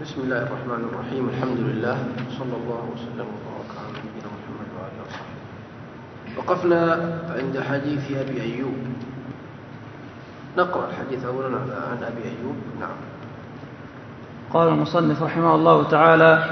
بسم الله الرحمن الرحيم. الحمد لله صلى الله وسلم وبارك على نبينا محمد وعلى اله وصحبه. وقفنا عند حديث ابي ايوب. نقرأ الحديث اولا عن ابي ايوب. نعم. قال المصنف رحمه الله تعالى: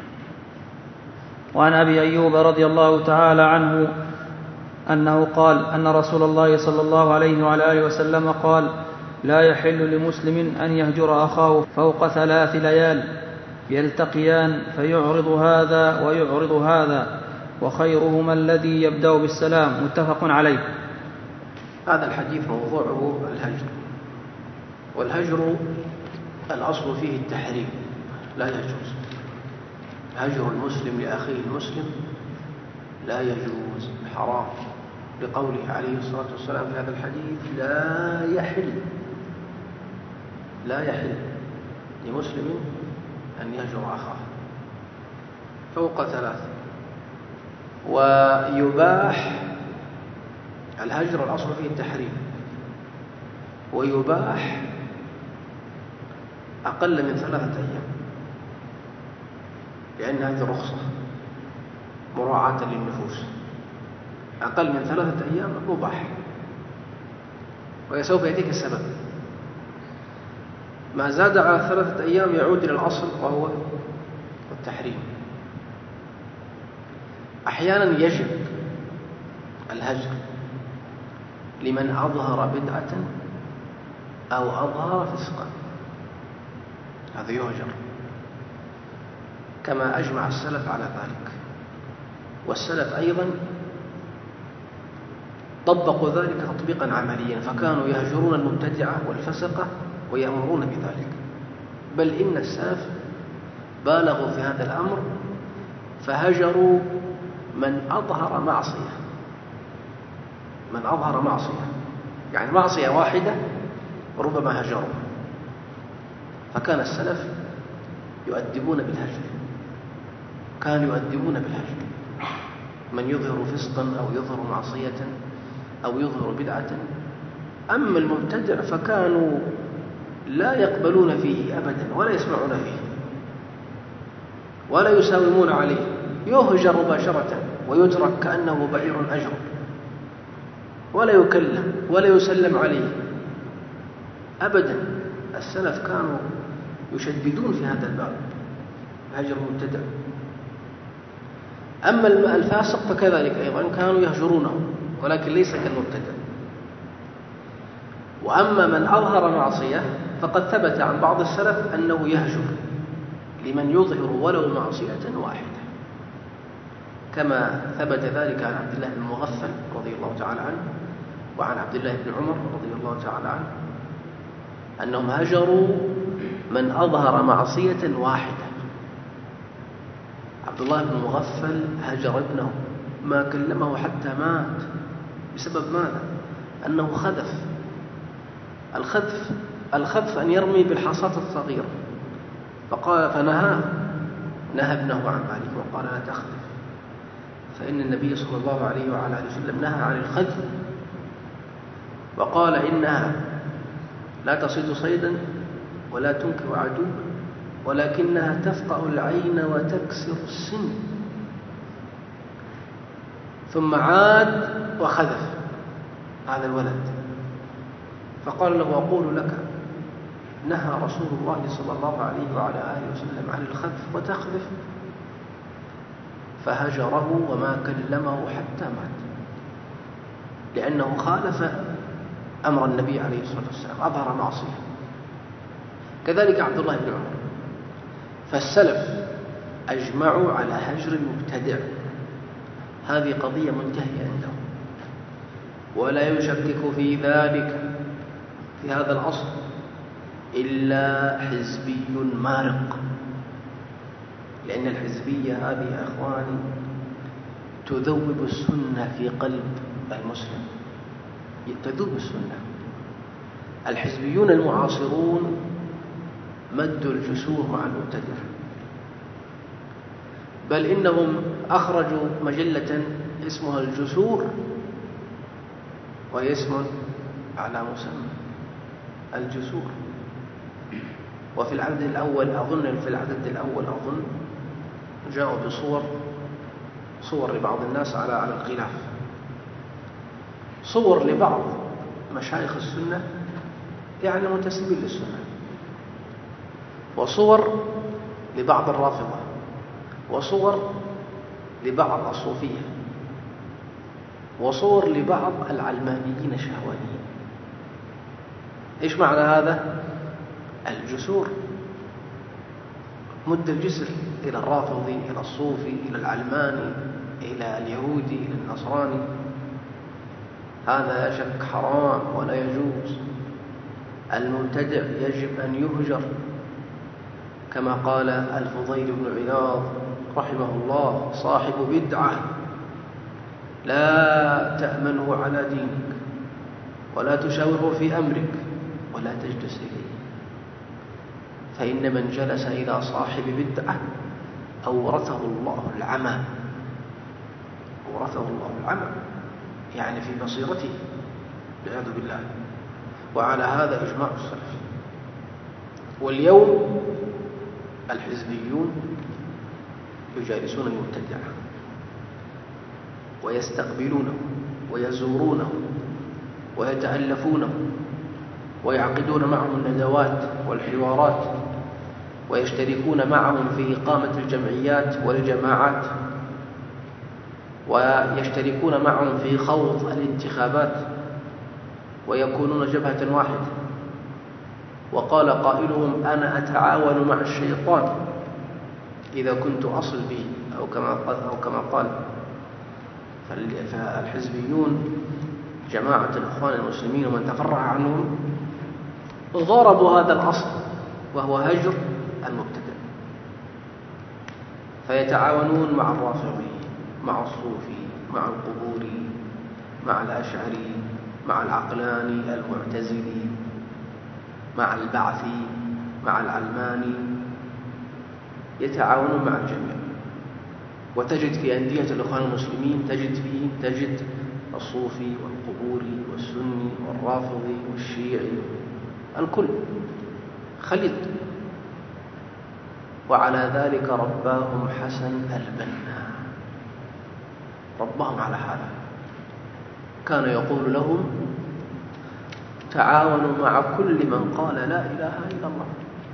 وعن ابي ايوب رضي الله تعالى عنه انه قال ان رسول الله صلى الله عليه وعلى اله وسلم قال: لا يحل لمسلم أن يهجر أخاه فوق 3 ليال يلتقيان فيعرض هذا ويعرض هذا وخيرهما الذي يبدأ بالسلام. متفق عليه. هذا الحديث موضوعه الهجر، والهجر الأصل فيه التحريم، لا يجوز هجر المسلم لأخيه المسلم، لا يجوز، حرام، لقوله عليه الصلاة والسلام في هذا الحديث: لا يحل لمسلم أن يهجر أخاه فوق 3. ويباح الهجر الأصل فيه التحريم، ويباح أقل من 3 أيام، لأن هذه رخصة مراعاة للنفوس. أقل من 3 أيام مباح، وسوف يأتيك السبب. ما زاد على 3 أيام يعود إلى الأصل وهو التحريم. أحيانا يجب الهجر لمن أظهر بدعة أو أظهر فسقا، هذا يهجر، كما أجمع السلف على ذلك. والسلف أيضا طبقوا ذلك تطبيقا عمليا، فكانوا يهجرون المبتدعة والفسقة ويأمرون بذلك. بل إن السلف بالغوا في هذا الأمر، فهجروا من أظهر معصية، يعني معصية واحدة ربما هجروا. فكان السلف يؤدبون بالهجر، من يظهر فسقا أو يظهر معصية أو يظهر بدعة. أما المبتدع فكانوا لا يقبلون فيه أبدا ولا يسمعون فيه ولا يساومون عليه، يهجر مباشرة ويترك كأنه بعير أجر، ولا يكلم ولا يسلم عليه أبدا. السلف كانوا يشددون في هذا الباب، هجر المبتدع. أما الفاسق فكذلك أيضا كانوا يهجرونه، ولكن ليس كالمبتدع. وأما من أظهر معصية فقد ثبت عن بعض السلف أنه يهجر لمن يظهر ولو معصية واحدة، كما ثبت ذلك عن عبد الله بن مغفل رضي الله تعالى عنه، وعن عبد الله بن عمر رضي الله تعالى عنه، أنهم هجروا من أظهر معصية واحدة. عبد الله بن مغفل هجر ابنه، ما كلمه حتى مات. بسبب ماذا؟ أنه خذف. الخذف أن يرمي بالحصاة الصغيرة، نهى ابنه عن ذلك وقال: لا تخذف، فإن النبي صلى الله عليه وعلى آله وسلم نهى عن الخذف، وقال: إنها لا تصيد صيدا ولا تنكر عدوا، ولكنها تفقأ العين وتكسر السن. ثم عاد وخذف هذا الولد، فقال له: أقول لك نهى رسول الله صلى الله عليه وعلى آله وسلم عن الخذف وتخذف. فهجره وما كلمه حتى مات، لأنه خالف أمر النبي عليه الصلاة والسلام، أظهر معصية. كذلك عبد الله بن عمر. فالسلف أجمعوا على هجر المبتدع، هذه قضية منتهية عندهم، ولا يشكك في ذلك، في هذا الأصل، إلا حزبي مارق. لأن الحزبية هذه يا أخواني تذوب السنة في قلب المسلم، تذوب السنة. الحزبيون المعاصرون مدوا الجسور مع المبتدع، بل إنهم أخرجوا مجلة اسمها الجسور، وهي اسم على مسمى الجسور. وفي العدد الأول أظن جاءوا صور لبعض الناس على الخلاف، صور لبعض مشايخ السنة يعني منتسبين للسنة، وصور لبعض الرافضة، وصور لبعض الصوفية، وصور لبعض العلمانيين الشهوانيين. إيش معنى هذا؟ الجسور، مد الجسر إلى الرافضي، إلى الصوفي، إلى العلماني، إلى اليهودي، إلى النصراني. هذا شك حرام ولا يجوز. المبتدع يجب أن يهجر، كما قال الفضيل بن عياض رحمه الله: صاحب بدعة لا تأمنه على دينك ولا تشاوره في أمرك ولا تجلس إليه، فإن من جلس إلى صاحب بدعة أورثه الله العمى، يعني في بصيرته والعياذ بالله. وعلى هذا إجماع السلف. واليوم الحزبيون يجالسون المبتدعة ويستقبلونه ويزورونه ويتألفونه ويعقدون معهم الندوات والحوارات، ويشتركون معهم في إقامة الجمعيات والجماعات، ويشتركون معهم في خوض الانتخابات، ويكونون جبهة واحدة. وقال قائلهم: أنا أتعاون مع الشيطان إذا كنت أصل به، أو كما قال. فالحزبيون جماعة الإخوان المسلمين ومن تفرع عنهم ضربوا هذا الأصل، وهو هجر المبتدع، فيتعاونون مع الرافضي، مع الصوفي، مع القبوري، مع الأشعري، مع العقلاني المعتزلي، مع البعثي، مع العلماني، يتعاونون مع الجميع. وتجد في أندية الإخوان المسلمين تجد الصوفي والقبوري والسني والرافضي والشيعي، الكل خليط. وعلى ذلك رباهم حسن البنا، ربهم على هذا. كان يقول لهم: تعاونوا مع كل من قال لا إله إلا الله.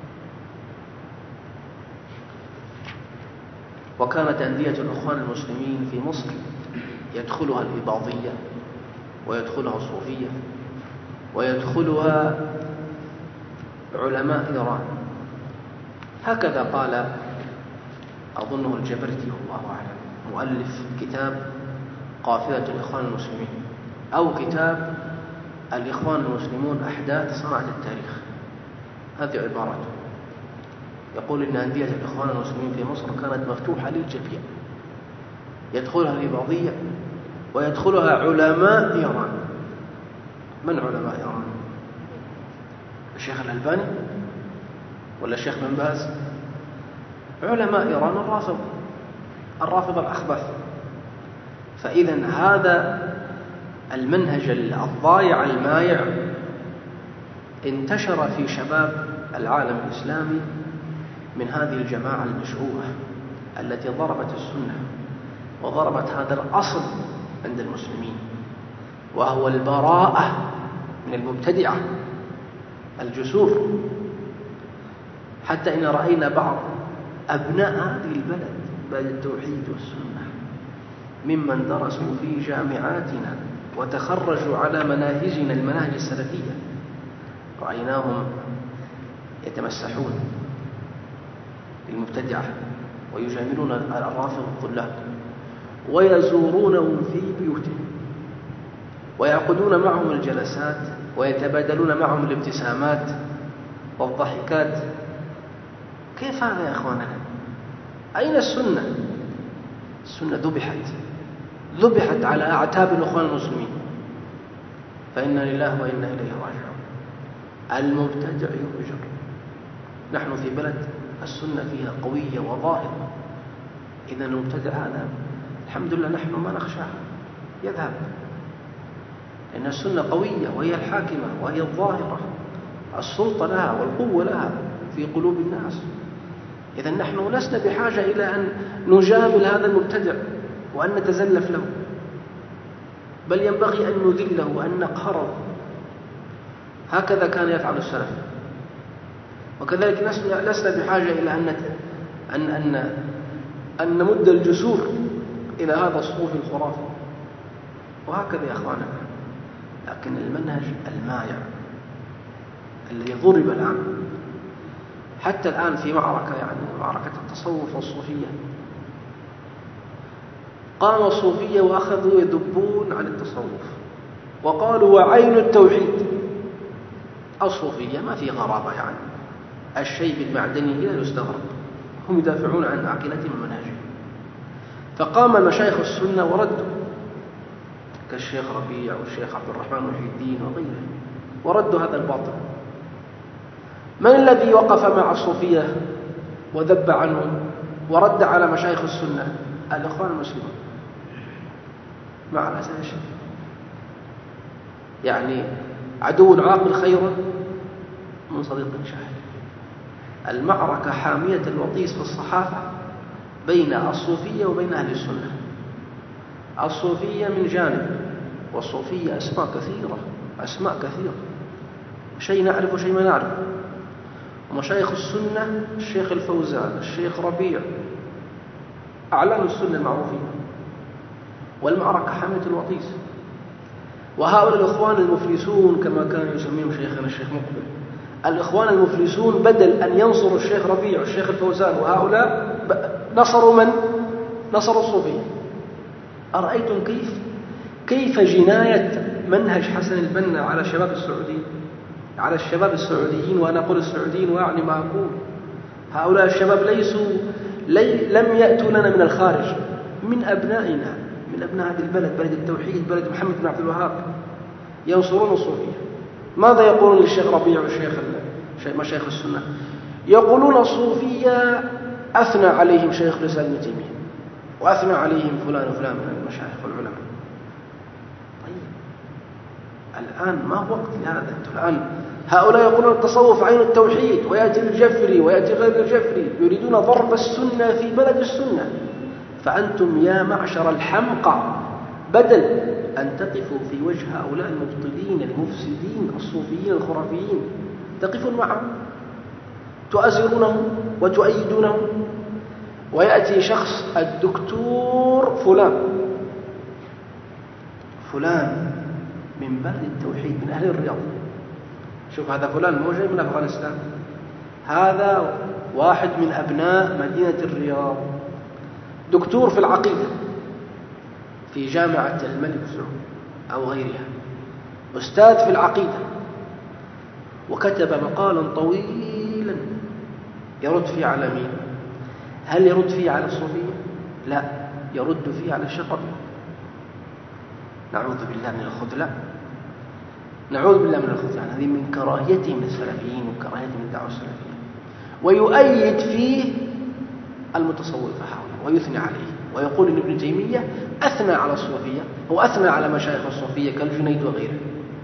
وكانت أندية الإخوان المسلمين في مصر يدخلها الإباضية، ويدخلها الصوفية، ويدخلها علماء إيران. هكذا قال أظنه الجبرتي والله أعلم، مؤلف كتاب قافلة الإخوان المسلمين، أو كتاب الإخوان المسلمون أحداث صناعة التاريخ. هذه عبارته، يقول إن أندية الإخوان المسلمين في مصر كانت مفتوحة للجميع، يدخلها الإباضية ويدخلها علماء إيران. من علماء إيران؟ الشيخ الألباني ولا الشيخ بن باز؟ علماء إيران الرافضة الأخبث. فإذا هذا المنهج الضايع المايع انتشر في شباب العالم الإسلامي من هذه الجماعة المشؤومة التي ضربت السنة وضربت هذا الأصل عند المسلمين، وهو البراءة من المبتدعة الجسور. حتى إن رأينا بعض أبناء هذه البلد بلد التوحيد والسنة ممن درسوا في جامعاتنا وتخرجوا على مناهجنا المناهج السلفية، رأيناهم يتمسحون بالمبتدعة ويجاملون الرافض الطلاب ويزورونهم في بيوتهم ويعقدون معهم الجلسات ويتبادلون معهم الابتسامات والضحكات. كيف هذا يا أخواننا؟ أين السنة؟ السنة ذبحت على أعتاب الإخوان المسلمين، فإنا لله وإنا إليه راجعون. المبتدع يهجر. نحن في بلد السنة فيها قوية وظاهرة، إذا المبتدع هذا الحمد لله نحن ما نخشاه يذهب، لأن السنة قوية وهي الحاكمة وهي الظاهرة، السلطة لها والقوة لها في قلوب الناس. إذا نحن لسنا بحاجة إلى أن نجامل هذا المبتدع وأن نتزلف له، بل ينبغي أن نذله وأن نقهره. هكذا كان يفعل السلف. وكذلك لسنا بحاجة إلى أن نمد الجسور إلى هذا الصوف الخرافي. وهكذا يا أخوانا. لكن المنهج المايع الذي ضرب الآن حتى الآن في معركة، يعني معركة التصوف والصوفية، قام الصوفية وأخذوا يدبون عن التصوف وقالوا وعين التوحيد. الصوفية ما في غرابة، يعني الشيء بالمعدني لا يستغرب، هم يدافعون عن عقيدتهم ومنهجهم. فقام مشايخ السنة وردوا كالشيخ ربيع والشيخ عبد الرحمن محي الدين وغيره، وردوا هذا الباطل. من الذي وقف مع الصوفية وذب عنهم ورد على مشايخ السنة؟ الإخوان المسلمون، مع الأسف الشديد. يعني عدو عاقل خير من صديق شاهد. المعركة حامية الوطيس في الصحافة بين الصوفية وبين أهل السنة. الصوفية من جانب، والصوفية أسماء كثيرة، شيء نعرف وشيء ما نعرف. ومشايخ السنة الشيخ الفوزان، الشيخ ربيع، أعلام السنة المعروفين. والمعركة حامية الوطيس. وهؤلاء الإخوان المفلسون كما كان يسميهم شيخنا الشيخ مقبل، الإخوان المفلسون بدل أن ينصروا الشيخ ربيع والشيخ الفوزان وهؤلاء نصروا من؟ نصروا الصوفية. أرأيتم كيف جناية منهج حسن البنا على الشباب السعوديين، على الشباب السعوديين، وأنا أقول السعوديين وأعني ما أقول. هؤلاء الشباب لم يأتوا لنا من الخارج، من أبنائنا، من أبناء هذه البلد، بلد التوحيد، بلد محمد بن عبد الوهاب، ينصرون الصوفية. ماذا يقولون للشيخ ربيع والشيخ مشايخ السنة؟ يقولون الصوفية أثنى عليهم شيخ الإسلام ابن تيمية، وأثنى عليهم فلان وفلان من المشايخ والعلماء. طيب الآن ما هو وقت لهذا. الآن هؤلاء يقولون التصوف عين التوحيد، ويأتي الجفري ويأتي غير الجفري يريدون ضرب السنة في بلد السنة. فأنتم يا معشر الحمقى بدل أن تقفوا في وجه هؤلاء المبطلين المفسدين الصوفيين الخرافيين، تقفون معهم تؤازرونهم وتؤيدونهم. ويأتي شخص الدكتور فلان من بلد التوحيد، من أهل الرياض. شوف هذا فلان مو جاي من أفغانستان، هذا واحد من أبناء مدينة الرياض، دكتور في العقيدة في جامعة الملك سعود أو غيرها، أستاذ في العقيدة، وكتب مقالا طويلا يرد فيه على مين؟ هل يرد فيه على الصوفية؟ لا، يرد فيه على الشيخ ربيع. نعوذ بالله من الخذلان، نعوذ بالله من الخذلان. هذه من كراهيتهم للسلفيين وكراهيتهم للدعوة السلفية. ويؤيد فيه المتصوفة هؤلاء ويثني عليه، ويقول إن ابن تيمية أثنى على الصوفية وأثنى على مشايخ الصوفية كالجنيد وغيره.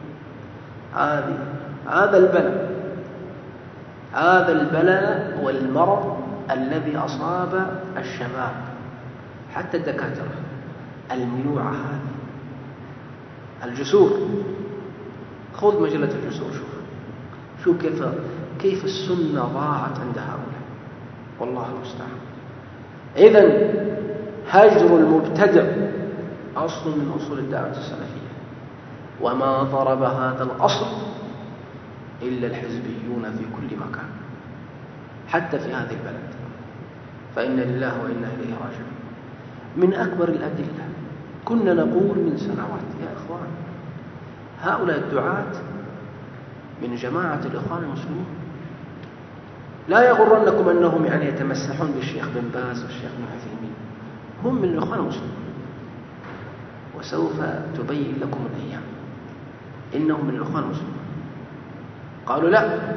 هذا البلاء والمرض الذي أصاب الشباب، حتى الدكاترة، المنوعة هذه، الجسور. خذ مجلة الجسور، شوف كيف السنة ضاعت عند هؤلاء، والله المستعان. إذن هجر المبتدع أصل من أصول الدعوة السلفية، وما ضرب هذا الأصل إلا الحزبيون في كل مكان، حتى في هذه البلد. فإن لله وإنا إليه راجعون. من أكبر الأدلة كنا نقول من سنوات يا إخوان، هؤلاء الدعاة من جماعة الإخوان المسلمين. لا يغرنكم أنهم يعني يتمسحون بالشيخ بن باز والشيخ بن عثيمين، هم من الإخوان المسلمين، وسوف تبين لكم الأيام إنهم من الإخوان المسلمين. قالوا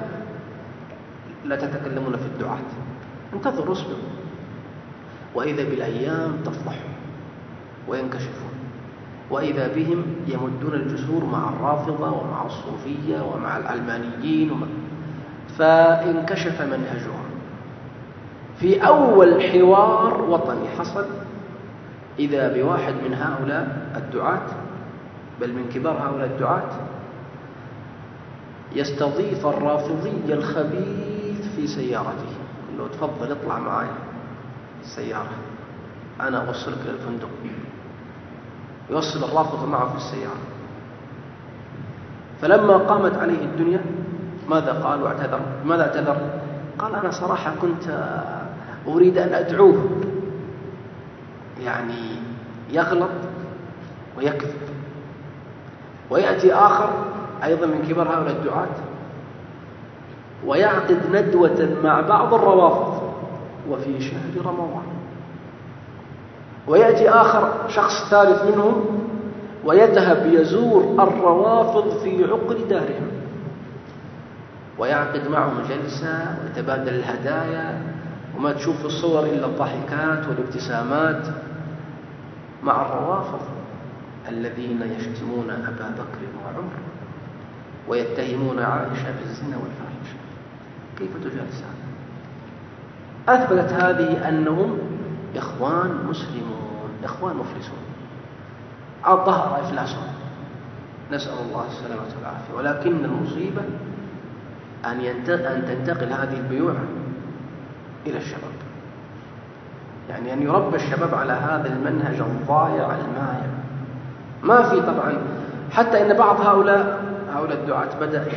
لا تتكلمون في الدعاة، انتظروا اصبروا، وإذا بالأيام تفضحوا وينكشفون، وإذا بهم يمدون الجسور مع الرافضة ومع الصوفية ومع العلمانيين فانكشف منهجهم في أول حوار وطني حصل، إذا بواحد من هؤلاء الدعاة، بل من كبار هؤلاء الدعاة، يستضيف الرافضي الخبيث في سيارته، يقول له تفضل اطلع معي السيارة أنا أوصلك للفندق. يوصل الرافض معه في السيارة. فلما قامت عليه الدنيا ماذا قال واعتذر؟ ماذا اعتذر؟ قال أنا صراحة كنت أريد أن أدعوه، يعني يغلط ويكذب. ويأتي آخر أيضا من كبار هؤلاء الدعاة ويعقد ندوة مع بعض الروافض وفي شهر رمضان. ويأتي آخر شخص ثالث منهم ويذهب يزور الروافض في عقر دارهم ويعقد معهم جلسة ويتبادل الهدايا، وما تشوف في الصور إلا الضحكات والابتسامات مع الروافض الذين يشتمون أبا بكر وعمر ويتهمون عائشة بالزنا والفاحشة. كيف تجالس هذا؟ أثبتت هذه أنهم إخوان مسلمون، إخوان مفلسون، على الظهر إفلاسون، نسأل الله السلامة والعافية. ولكن المصيبة أن تنتقل هذه البيوع إلى الشباب، يعني أن يربى الشباب على هذا المنهج الضائع المايع. ما في طبعا، حتى إن بعض هؤلاء الدعاة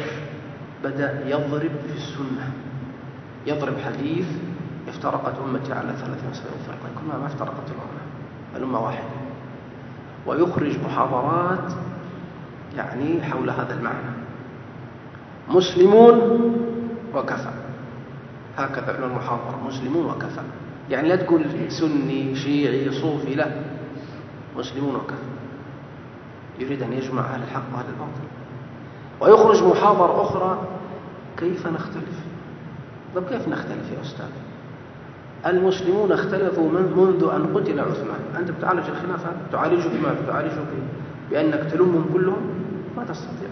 بدأ يضرب في السنة، يضرب حديث افترقت أمتي على 73 فرقة، كلها ما افترقت الأمة واحدة، ويخرج محاضرات يعني حول هذا المعنى. مسلمون وكفى، هكذا عنوان المحاضرة، مسلمون وكفى. يعني لا تقول سني شيعي صوفي، لا، مسلمون وكفى. يريد أن يجمع أهل الحق وأهل الباطل. ويخرج محاضرة أخرى، كيف نختلف؟ طب كيف نختلف يا أستاذ؟ المسلمون اختلفوا منذ أن قتل عثمان. أنت بتعالج الخلاف هذا؟ تعالجه بما تعالجه بأنك تلمهم كلهم؟ ما تستطيع.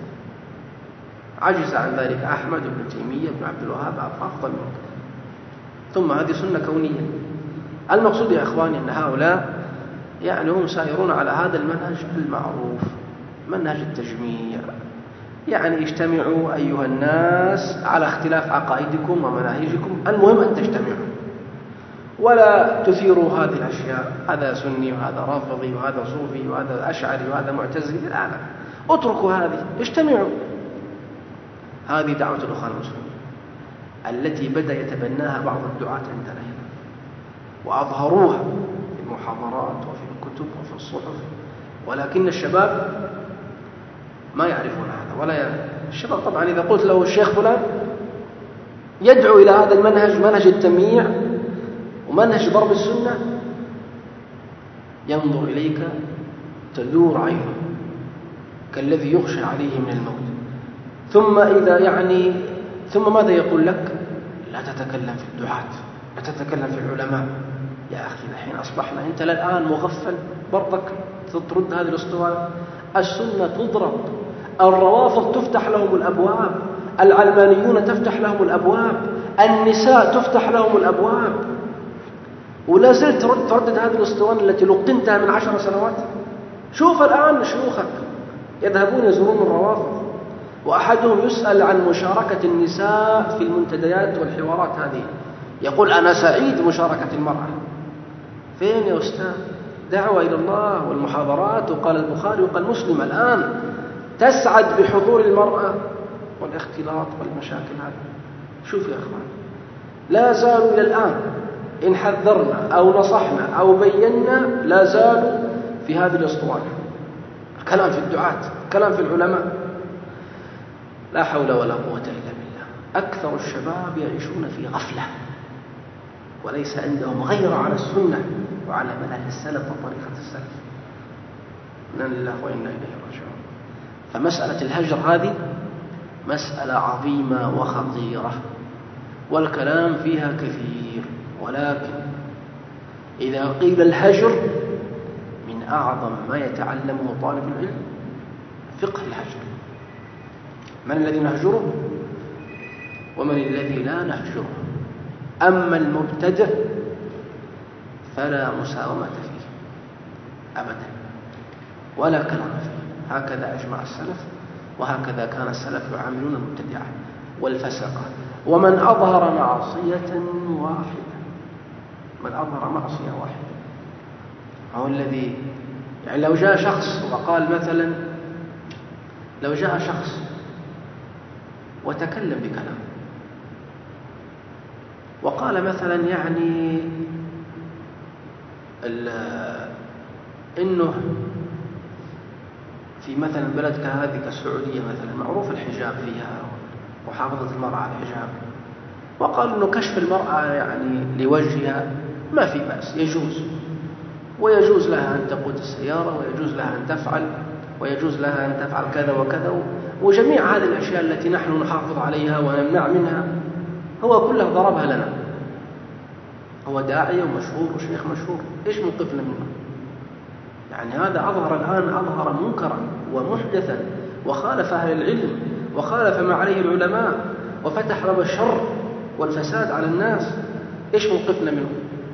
عجز عن ذلك أحمد بن تيمية بن عبد الوهاب أفضل منك. ثم هذه سنة كونية. المقصود يا إخواني أن هؤلاء يعني هم سائرون على هذا المنهج المعروف، منهج التجميع. يعني اجتمعوا أيها الناس على اختلاف عقائدكم ومناهجكم، المهم أن تجتمعوا، ولا تثيروا هذه الأشياء، هذا سني وهذا رافضي وهذا صوفي وهذا أشعري وهذا معتزلي. لا، اتركوا هذه، اجتمعوا. هذه دعوة الأخوان المسلمين التي بدأ يتبناها بعض الدعاة عندنا هنا، وأظهروها في المحاضرات وفي الكتب وفي الصحف، ولكن الشباب ما يعرفون هذا. الشباب طبعا إذا قلت له الشيخ فلان يدعو إلى هذا المنهج، منهج التمييع ومنهج ضرب السنة، ينظر إليك تدور عينه كالذي يخشى عليه من الموت. ثم ماذا يقول لك؟ لا تتكلم في الدعاة، لا تتكلم في العلماء. يا أخي الحين أصبحنا أنت الآن مغفل برضك ترد هذه الأسطوانة. السنة تضرب، الروافض تفتح لهم الأبواب، العلمانيون تفتح لهم الأبواب، النساء تفتح لهم الأبواب، ولا زلت تردد هذه الأسطوانة التي لقنتها من 10 سنوات. شوف الآن شيوخك يذهبون يزورون الروافض، وأحدهم يسأل عن مشاركة النساء في المنتديات والحوارات هذه، يقول أنا سعيد بمشاركة المرأة. فين يا أستاذ؟ دعوة إلى الله والمحاضرات، وقال البخاري وقال مسلم. الآن تسعد بحضور المرأة والاختلاط والمشاكل هذه. شوف يا أخوان، لا زالوا إلى الآن إن حذرنا أو نصحنا أو بينا لا زالوا في هذه الأسطوانة. الكلام في الدعاة، الكلام في العلماء، لا حول ولا قوة إلا بالله. أكثر الشباب يعيشون في غفلة وليس عندهم غير على السنة وعلى منهج السلف وطريقة السلف. إنا لله وإنا إليه راجعون. فمسألة الهجر هذه مسألة عظيمة وخطيرة، والكلام فيها كثير، ولكن إذا قيل الهجر من أعظم ما يتعلمه طالب العلم فقه الهجر. من الذي نهجره؟ ومن الذي لا نهجره. أما المبتدع فلا مساومة فيه أبدا ولا كلام فيه. هكذا أجمع السلف، وهكذا كان السلف يعاملون المبتدعة والفسقة. ومن أظهر معصية واحدة، من أظهر معصية واحدة هو الذي يعني لو جاء شخص وقال مثلا، لو جاء شخص وتكلم بكلام وقال مثلا يعني إنه في مثلا بلد كهذه كالسعودية مثلا معروف الحجاب فيها وحافظة المرأة على الحجاب، وقال إنه كشف المرأة يعني لوجهها ما في بأس، يجوز، ويجوز لها أن تقود السيارة، ويجوز لها أن تفعل، ويجوز لها أن تفعل كذا وكذا، وجميع هذه الأشياء التي نحن نحافظ عليها ونمنع منها هو كله ضربها لنا. هو داعية ومشهور وشيخ مشهور، إيش موقفنا منه؟ يعني هذا أظهر منكرا ومحدثا، وخالف أهل العلم، وخالف ما عليه العلماء، وفتح باب الشر والفساد على الناس. إيش موقفنا منه؟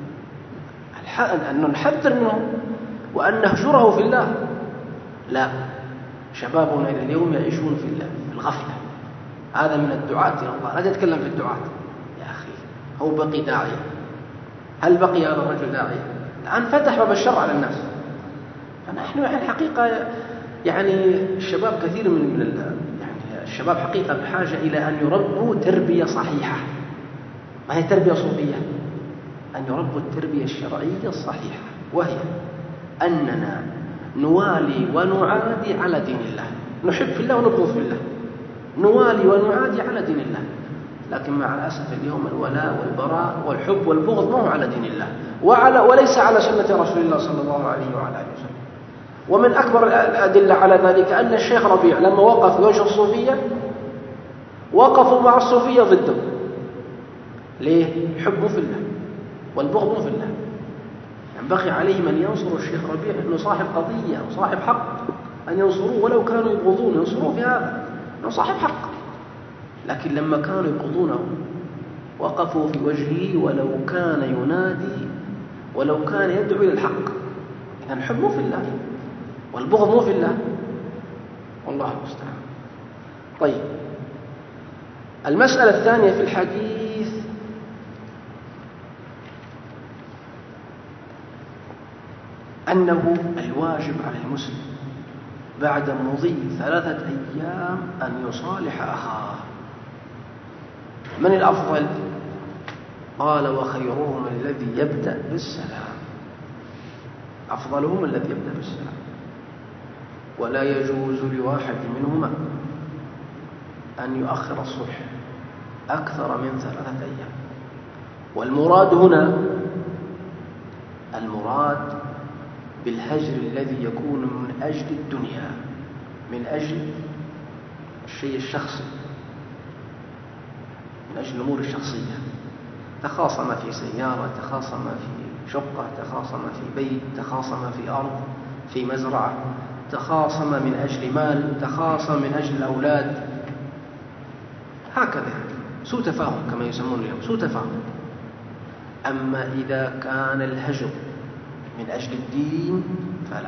أن نحذر منه وأن نهجره في الله. لا، شبابنا إلى اليوم يعيشون في الغفلة. هذا من الدعاة إلى الله. لا تتكلم في الدعاة يا أخي، هو بقي داعية؟ هل بقي هذا الرجل داعية؟ الآن فتح باب الشر على الناس. فنحن الحقيقة يعني الشباب كثير يعني الشباب حقيقة بحاجة إلى أن يربوا تربية صحيحة، ما هي تربية صوفية، أن يربوا التربية الشرعية الصحيحة، وهي أننا نوالي ونعادي على دين الله، نحب في الله ونبغض في الله، نوالي ونعادي على دين الله. لكن مع الأسف اليوم الولاء والبراء والحب والبغض ما هو على دين الله وليس على سنة رسول الله صلى الله عليه وعلى آله وسلم. ومن أكبر الأدلة على ذلك أن الشيخ ربيع لما وقف في وجه الصوفية وقفوا مع الصوفية ضده. ليه؟ حبه في الله والبغض في الله. ينبغي عليه من ينصر الشيخ ربيع أنه صاحب قضية وصاحب حق، أن ينصروه ولو كانوا يبغضون، ينصروه في هذا أنه صاحب حق. لكن لما كانوا يبغضونه وقفوا في وجهه ولو كان ينادي ولو كان يدعو إلى الحق. إذا الحب مو في الله والبغض مو في الله، والله المستعان. طيب، المسألة الثانية في الحديث أنه الواجب على المسلم بعد مضي 3 أيام أن يصالح أخاه. من الأفضل؟ قال وخيرهم الذي يبدأ بالسلام. أفضلهم الذي يبدأ بالسلام، ولا يجوز لواحد منهما أن يؤخر الصلح أكثر من 3 أيام. والمراد هنا المراد بالهجر الذي يكون من أجل الدنيا، من أجل الشيء الشخصي، من أجل الأمور الشخصية. تخاصم في سيارة، تخاصم في شقة، تخاصم في بيت، تخاصم في أرض، في مزرعة، تخاصم من أجل مال، تخاصم من أجل الأولاد، هكذا سوء تفاهم كما يسمون اليوم، سوء تفاهم. أما إذا كان الهجر من أجل الدين فلا.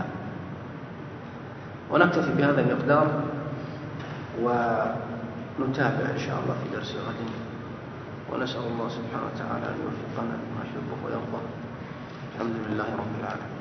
ونكتفي بهذا المقدار ونتابع إن شاء الله في درس غد، ونسأل الله سبحانه وتعالى أن يوفقنا لما يحبه ويرضى. الحمد لله رب العالمين.